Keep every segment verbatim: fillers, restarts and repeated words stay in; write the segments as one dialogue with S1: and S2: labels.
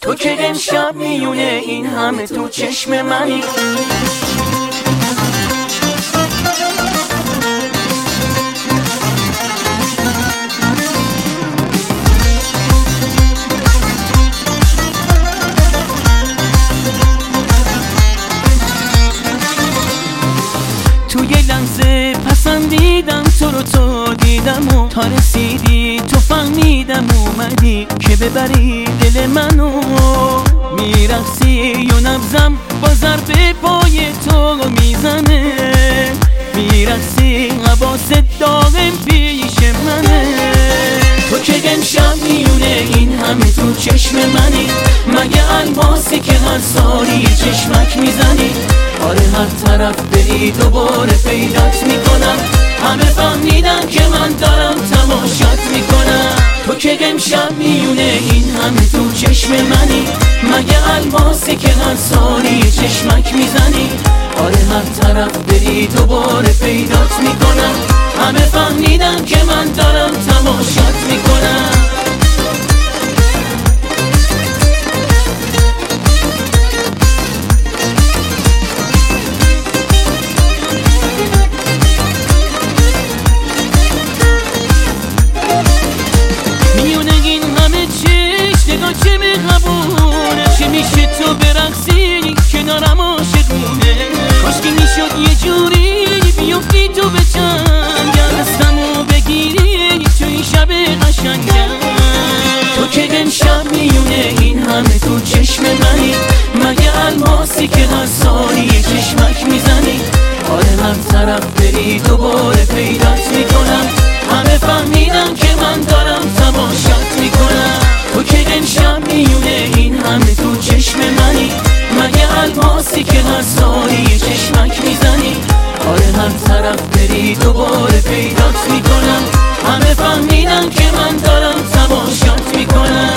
S1: تو که امشب میونه این همه تو چشم منی. توی لحظه پسندیدم تو رو، تو دیدم و تا رسیدی تو فهمیدم اومدی که ببری دل منو. میرقصی و نبضم با ضرب پای تو میزنه، میرقصی حواست داغم پیش منه. تو که امشب میونه این همه تو چشم منی، مگه الماسی که هر سالی چشمک میزنی؟ آره هر طرف بری دوباره پیدات میکنم، همه فهمیدن که من دارم تماشات میکنم. تو که امشب میونه این همه تو چشم منی، مگه الماسی که هر سالی چشمک میزنی؟ آره هر طرف بری دوباره پیدات میکنم، همه فهمیدن که من دارم تماشات میکنم. چه مهربونه، چه میشه تو برقصی کنارم عاشقونه. کاشکی میشد یه جوری بیفتی تو به چنگم، دستمو بگیری تو این شب قشنگم. تو که امشب میونه این همه تو چشم منی، مگه الماسی که هر سالی چشمک میزنی؟ آره هر طرف بری دوباره پیدات میکنم، همه فهمیدن که من دارم تماشات میکنم. تو که امشب میونه این همه تو چشم منی، مگه الماسی که هر سالی چشمک میزنی؟ آره هر طرف بری دوباره پیدات میکنم، همه فهمیدن که من دارم تماشات میکنم.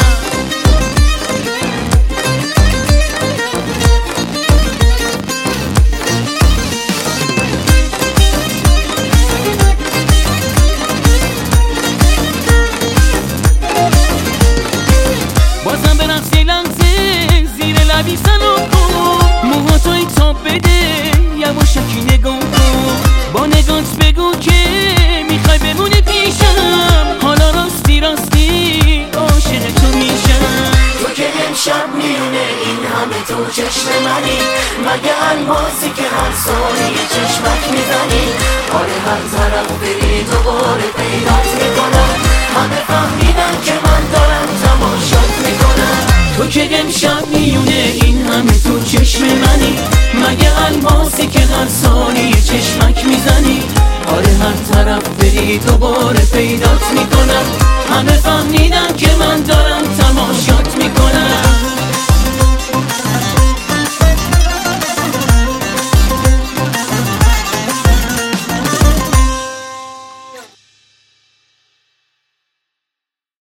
S1: بازم برم سی لحظه زیر لبی سلام کن، موها توی تاب بده یواشکی نگاه کن. با نگات بگو که میخوای بمونی پیشم، حالا راستی راستی عاشق تو میشم.
S2: تو که امشب میونه این همه تو چشم منی، مگه الماسی که هر سالی چشمک میزنی؟ آره هر طرف بری دوباره پیدات میکنم، همه فهمیدن که من دارم تماشات میکنم.
S1: تو که امشب میونه این همه تو چشم منی، مگه الماسی که هر سالی چشمک میزنی؟ آره هر طرف بری دوباره پیدات میکنم، همه فهمیدن